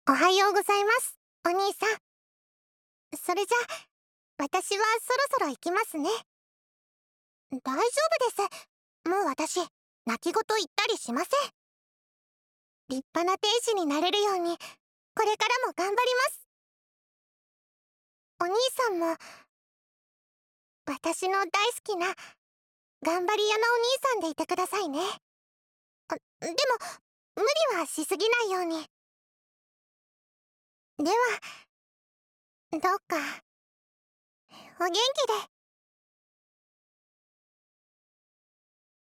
おはようございます、お兄さん。それじゃ、私はそろそろ行きますね。大丈夫です。もう私、泣き言言ったりしません。立派な天使になれるように、これからも頑張ります。お兄さんも、私の大好きな、頑張り屋のお兄さんでいてくださいね。でも、無理はしすぎないように。では、どうか、お元気で。